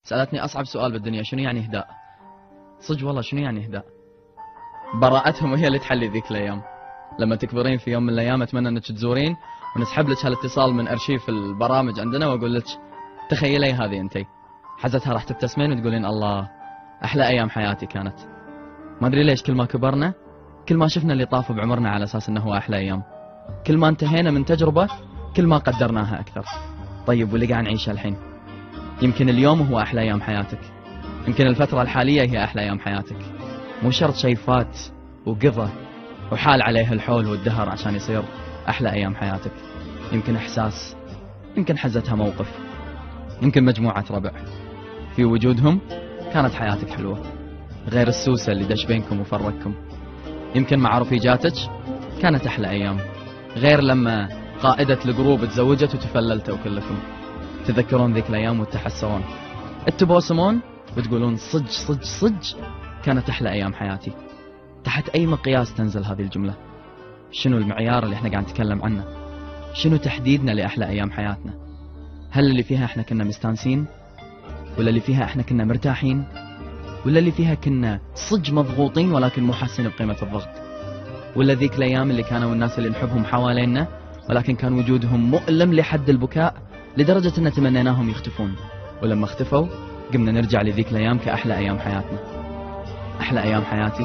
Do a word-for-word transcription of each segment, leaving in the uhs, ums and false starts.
سألتني أصعب سؤال بالدنيا، شنو يعني إهداء؟ صدق والله شنو يعني إهداء؟ براءتهم هي اللي تحلي ذيك الأيام. لما تكبرين في يوم من الأيام أتمنى أنك تزورين ونسحب لك هالاتصال من أرشيف البرامج عندنا وأقول لك تخيلي هذه أنتي. حزتها راح تبتسمين وتقولين الله أحلى أيام حياتي كانت. ما أدري ليش كل ما كبرنا كل ما شفنا اللي طاف بعمرنا على أساس أنه هو أحلى أيام، كل ما انتهينا من تجربة كل ما قدرناها أكثر. طيب واللي قاعد نعيشه الحين؟ يمكن اليوم هو أحلى أيام حياتك، يمكن الفترة الحالية هي أحلى أيام حياتك. مو شرط شيء فات وقضى وحال عليه الحول والدهر عشان يصير أحلى أيام حياتك. يمكن إحساس، يمكن حزتها موقف، يمكن مجموعة ربع في وجودهم كانت حياتك حلوة، غير السوسة اللي دش بينكم وفرقكم. يمكن مع رفيجاتك كانت أحلى أيام، غير لما قائدة الجروب تزوجت وتفللتوا كلكم. تذكرون ذيك الأيام وتحسرون، تبوسمون وتقولون صج صج صج كانت أحلى أيام حياتي. تحت أي مقياس تنزل هذه الجملة؟ شنو المعيار اللي احنا قاعد نتكلم عنه؟ شنو تحديدنا لأحلى أيام حياتنا؟ هل اللي فيها احنا كنا مستانسين؟ ولا اللي فيها احنا كنا مرتاحين؟ ولا اللي فيها كنا صج مضغوطين ولكن مو حاسين بقيمة الضغط؟ ولا ذيك الأيام اللي كانوا الناس اللي نحبهم حوالينا ولكن كان وجودهم مؤلم لحد البكاء لدرجة أن تمنيناهم يختفون، ولما اختفوا قمنا نرجع لذيك الأيام كأحلى أيام حياتنا. أحلى أيام حياتي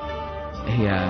هي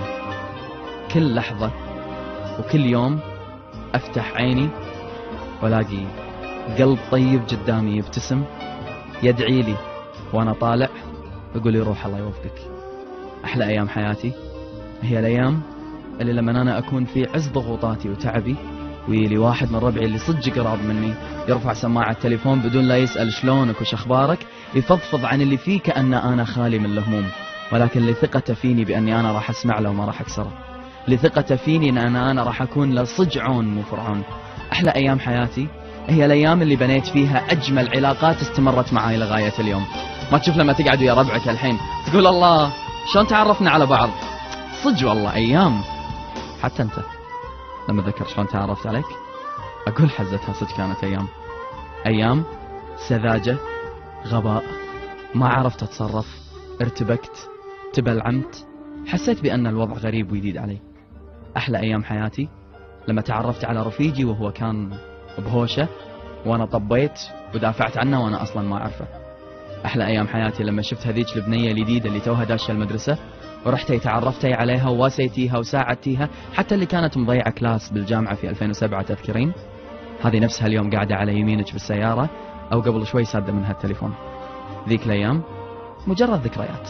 كل لحظة وكل يوم أفتح عيني ولاقي قلب طيب قدامي يبتسم يدعي لي وأنا طالع يقول لي روح الله يوفقك. أحلى أيام حياتي هي الأيام اللي لما أنا أكون في عز ضغوطاتي وتعبي ويلي واحد من ربعي اللي صدق قراب مني يرفع سماعة التليفون بدون لا يسأل شلونك وش أخبارك، يفضفض عن اللي فيه كأن أنا خالي من الهموم، ولكن لثقته فيني بأني أنا راح أسمع له وما راح أكسره، لثقته فيني أن أنا, أنا راح أكون لصج عون مو فرعون. أحلى أيام حياتي هي الأيام اللي بنيت فيها أجمل علاقات استمرت معاي لغاية اليوم. ما تشوف لما تقعد ويا ربعك الحين تقول الله شلون تعرفنا على بعض؟ صج والله أيام. حتى أنت لما ذكر شلون تعرفت عليك أقول حزتها صدق كانت أيام، أيام سذاجة، غباء، ما عرفت أتصرف، ارتبكت، تبلعمت، حسيت بأن الوضع غريب وجديد علي. أحلى أيام حياتي لما تعرفت على رفيجي وهو كان بهوشة وأنا طبيت ودافعت عنه وأنا أصلا ما أعرفه. أحلى أيام حياتي لما شفت هذيك البنية الجديدة اللي توها داشة المدرسة ورحتي تعرفتي عليها وواسيتيها وساعدتيها، حتى اللي كانت مضيعة كلاس بالجامعة في ألفين وسبعة تذكرين، هذه نفسها اليوم قاعدة على يمينك بالسيارة أو قبل شوي سادة منها التليفون. ذيك الأيام مجرد ذكريات،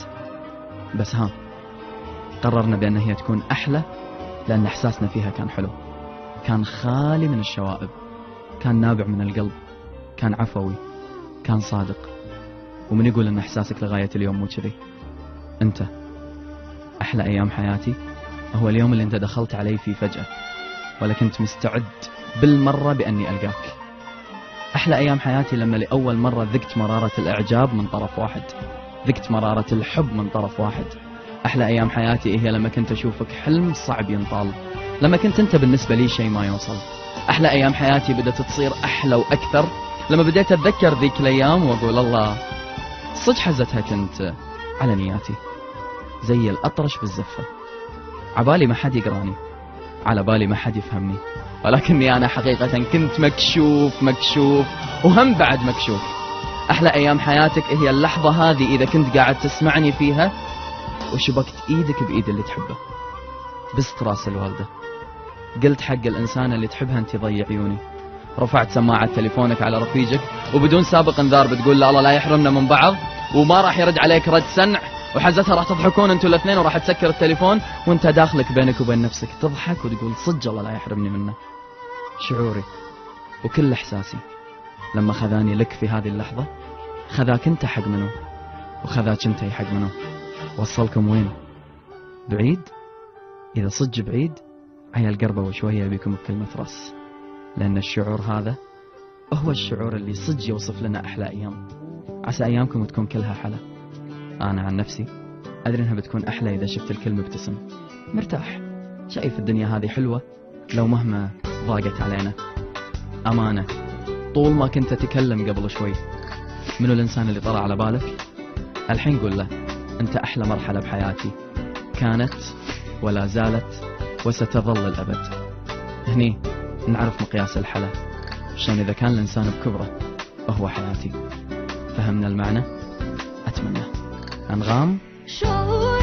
بس ها قررنا بأن هي تكون أحلى لأن إحساسنا فيها كان حلو، كان خالي من الشوائب، كان نابع من القلب، كان عفوي، كان صادق. ومن يقول أن إحساسك لغاية اليوم مو كذي؟ أنت. أحلى أيام حياتي هو اليوم اللي أنت دخلت علي فيه فجأة ولا كنت مستعد بالمرة بأني ألقاك. أحلى أيام حياتي لما لأول مرة ذقت مرارة الإعجاب من طرف واحد، ذقت مرارة الحب من طرف واحد. أحلى أيام حياتي هي لما كنت أشوفك حلم صعب ينطال، لما كنت أنت بالنسبة لي شيء ما يوصل. أحلى أيام حياتي بدأت تصير أحلى وأكثر لما بديت أتذكر ذيك الأيام وأقول الله صدق حزتها كنت على نياتي، زي الأطرش بالزفة، عبالي ما حد يقراني، على بالي ما حد يفهمني، ولكني أنا حقيقة كنت مكشوف مكشوف وهم بعد مكشوف. أحلى أيام حياتك هي اللحظة هذه إذا كنت قاعد تسمعني فيها وشبكت إيدك بإيد اللي تحبه بست راس الوالدة، قلت حق الإنسان اللي تحبها أنت ضيع عيوني، رفعت سماعة تليفونك على رفيجك وبدون سابق انذار بتقول لا الله لا يحرمنا من بعض وما راح يرد عليك رد سنع، وحزتها راح تضحكون انتوا الاثنين وراح تسكر التليفون وانت داخلك بينك وبين نفسك تضحك وتقول صدق الله لا يحرمني منه. شعوري وكل احساسي لما خذاني لك في هذه اللحظة خذاك انت حق منه وخذاك انت حق منه، وصلكم وين؟ بعيد؟ اذا صدق بعيد عيال قربة وشوية بيكم بكلمة راس، لان الشعور هذا هو الشعور اللي صدق يوصف لنا احلى ايام. عسى ايامكم تكون كلها حلا. أنا عن نفسي أدري أنها بتكون أحلى إذا شفت الكل مبتسم مرتاح، شايف الدنيا هذه حلوة لو مهما ضاقت علينا. أمانة طول ما كنت أتكلم قبل شوي منو الإنسان اللي طرى على بالك؟ الحين قول له أنت أحلى مرحلة بحياتي، كانت ولا زالت وستظل الأبد. هني نعرف مقياس الحلا، شلون إذا كان الإنسان بكبره وهو حياتي. فهمنا المعنى؟ أتمنى. أنغام.